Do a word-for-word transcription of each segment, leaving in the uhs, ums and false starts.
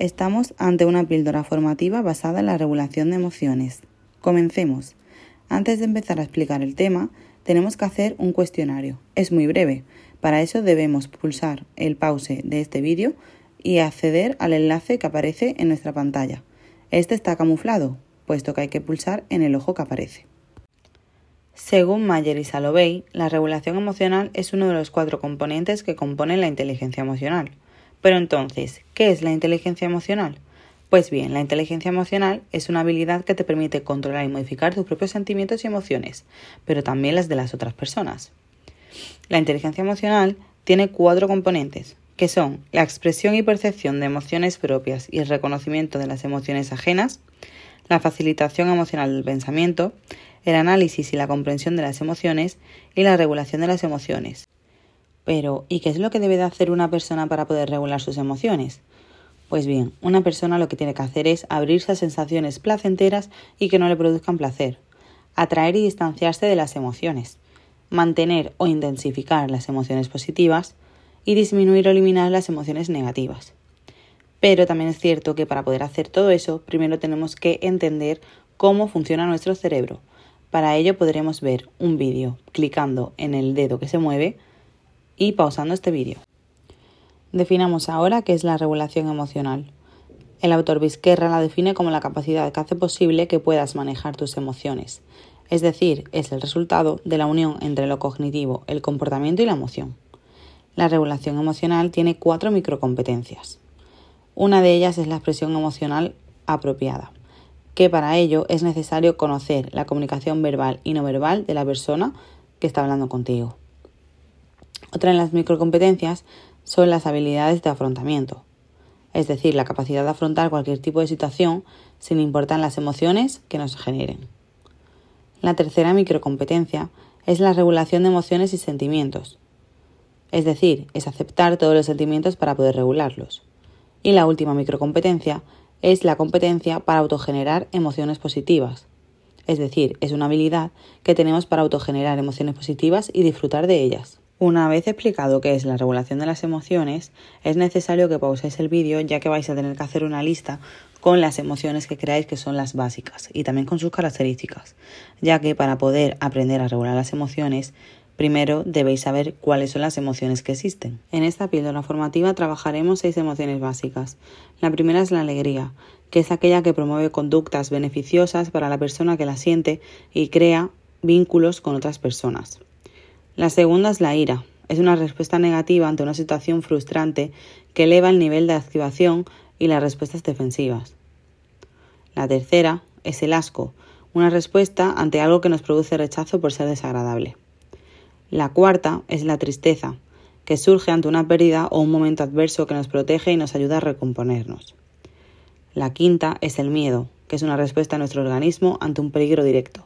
Estamos ante una píldora formativa basada en la regulación de emociones. Comencemos. Antes de empezar a explicar el tema, tenemos que hacer un cuestionario. Es muy breve. Para eso debemos pulsar el pause de este vídeo y acceder al enlace que aparece en nuestra pantalla. Este está camuflado, puesto que hay que pulsar en el ojo que aparece. Según Mayer y Salovey, la regulación emocional es uno de los cuatro componentes que componen la inteligencia emocional. Pero entonces, ¿qué es la inteligencia emocional? Pues bien, la inteligencia emocional es una habilidad que te permite controlar y modificar tus propios sentimientos y emociones, pero también las de las otras personas. La inteligencia emocional tiene cuatro componentes, que son la expresión y percepción de emociones propias y el reconocimiento de las emociones ajenas, la facilitación emocional del pensamiento, el análisis y la comprensión de las emociones y la regulación de las emociones. Pero, ¿y qué es lo que debe de hacer una persona para poder regular sus emociones? Pues bien, una persona lo que tiene que hacer es abrirse a sensaciones placenteras y que no le produzcan placer, atraer y distanciarse de las emociones, mantener o intensificar las emociones positivas y disminuir o eliminar las emociones negativas. Pero también es cierto que para poder hacer todo eso, primero tenemos que entender cómo funciona nuestro cerebro. Para ello podremos ver un vídeo clicando en el dedo que se mueve y pausando este vídeo. Definamos ahora qué es la regulación emocional. El autor Vizquerra la define como la capacidad que hace posible que puedas manejar tus emociones. Es decir, es el resultado de la unión entre lo cognitivo, el comportamiento y la emoción. La regulación emocional tiene cuatro microcompetencias. Una de ellas es la expresión emocional apropiada, que para ello es necesario conocer la comunicación verbal y no verbal de la persona que está hablando contigo. Otra de las microcompetencias son las habilidades de afrontamiento, es decir, la capacidad de afrontar cualquier tipo de situación sin importar las emociones que nos generen. La tercera microcompetencia es la regulación de emociones y sentimientos, es decir, es aceptar todos los sentimientos para poder regularlos. Y la última microcompetencia es la competencia para autogenerar emociones positivas, es decir, es una habilidad que tenemos para autogenerar emociones positivas y disfrutar de ellas. Una vez explicado qué es la regulación de las emociones, es necesario que pauséis el vídeo ya que vais a tener que hacer una lista con las emociones que creáis que son las básicas y también con sus características, ya que para poder aprender a regular las emociones, primero debéis saber cuáles son las emociones que existen. En esta píldora formativa trabajaremos seis emociones básicas. La primera es la alegría, que es aquella que promueve conductas beneficiosas para la persona que la siente y crea vínculos con otras personas. La segunda es la ira. Es una respuesta negativa ante una situación frustrante que eleva el nivel de activación y las respuestas defensivas. La tercera es el asco, una respuesta ante algo que nos produce rechazo por ser desagradable. La cuarta es la tristeza, que surge ante una pérdida o un momento adverso que nos protege y nos ayuda a recomponernos. La quinta es el miedo, que es una respuesta de nuestro organismo ante un peligro directo.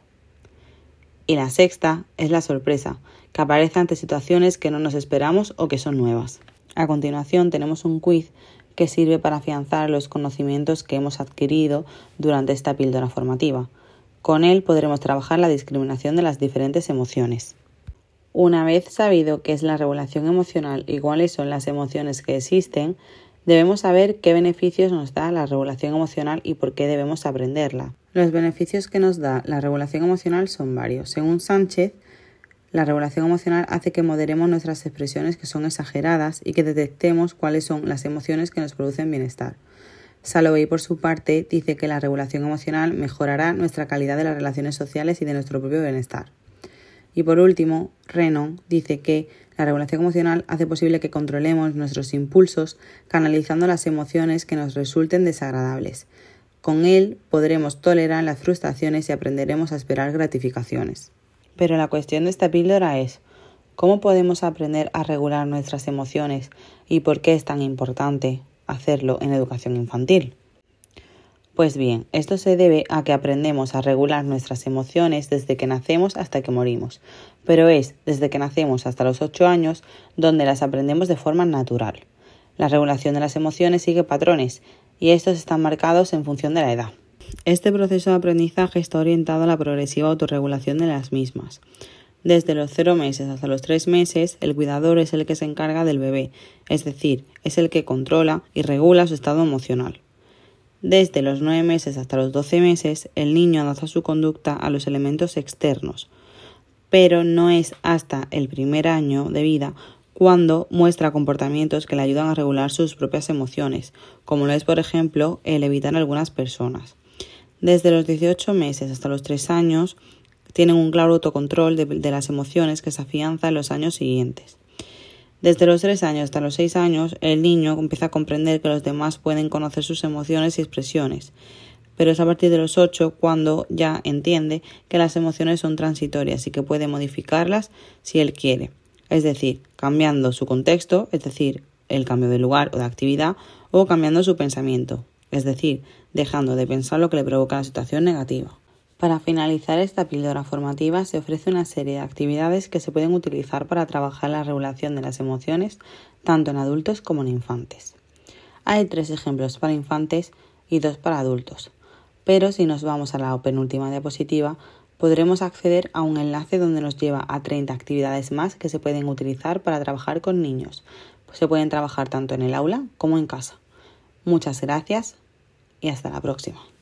Y la sexta es la sorpresa, que aparece ante situaciones que no nos esperamos o que son nuevas. A continuación tenemos un quiz que sirve para afianzar los conocimientos que hemos adquirido durante esta píldora formativa. Con él podremos trabajar la discriminación de las diferentes emociones. Una vez sabido qué es la regulación emocional y cuáles son las emociones que existen, debemos saber qué beneficios nos da la regulación emocional y por qué debemos aprenderla. Los beneficios que nos da la regulación emocional son varios. Según Sánchez, la regulación emocional hace que moderemos nuestras expresiones que son exageradas y que detectemos cuáles son las emociones que nos producen bienestar. Salovey, por su parte, dice que la regulación emocional mejorará nuestra calidad de las relaciones sociales y de nuestro propio bienestar. Y por último, Renon dice que la regulación emocional hace posible que controlemos nuestros impulsos canalizando las emociones que nos resulten desagradables. Con él podremos tolerar las frustraciones y aprenderemos a esperar gratificaciones. Pero la cuestión de esta píldora es, ¿cómo podemos aprender a regular nuestras emociones y por qué es tan importante hacerlo en educación infantil? Pues bien, esto se debe a que aprendemos a regular nuestras emociones desde que nacemos hasta que morimos, pero es desde que nacemos hasta los ocho años donde las aprendemos de forma natural. La regulación de las emociones sigue patrones y estos están marcados en función de la edad. Este proceso de aprendizaje está orientado a la progresiva autorregulación de las mismas. Desde los cero meses hasta los tres meses, el cuidador es el que se encarga del bebé, es decir, es el que controla y regula su estado emocional. Desde los nueve meses hasta los doce meses, el niño adapta su conducta a los elementos externos, pero no es hasta el primer año de vida cuando muestra comportamientos que le ayudan a regular sus propias emociones, como lo es, por ejemplo, el evitar a algunas personas. Desde los dieciocho meses hasta los tres años, tienen un claro autocontrol de, de las emociones que se afianza en los años siguientes. Desde los tres años hasta los seis años, el niño empieza a comprender que los demás pueden conocer sus emociones y expresiones, pero es a partir de los ocho cuando ya entiende que las emociones son transitorias y que puede modificarlas si él quiere, es decir, cambiando su contexto, es decir, el cambio de lugar o de actividad, o cambiando su pensamiento, es decir, dejando de pensar lo que le provoca la situación negativa. Para finalizar esta píldora formativa se ofrece una serie de actividades que se pueden utilizar para trabajar la regulación de las emociones tanto en adultos como en infantes. Hay tres ejemplos para infantes y dos para adultos, pero si nos vamos a la penúltima diapositiva podremos acceder a un enlace donde nos lleva a treinta actividades más que se pueden utilizar para trabajar con niños. Pues se pueden trabajar tanto en el aula como en casa. Muchas gracias y hasta la próxima.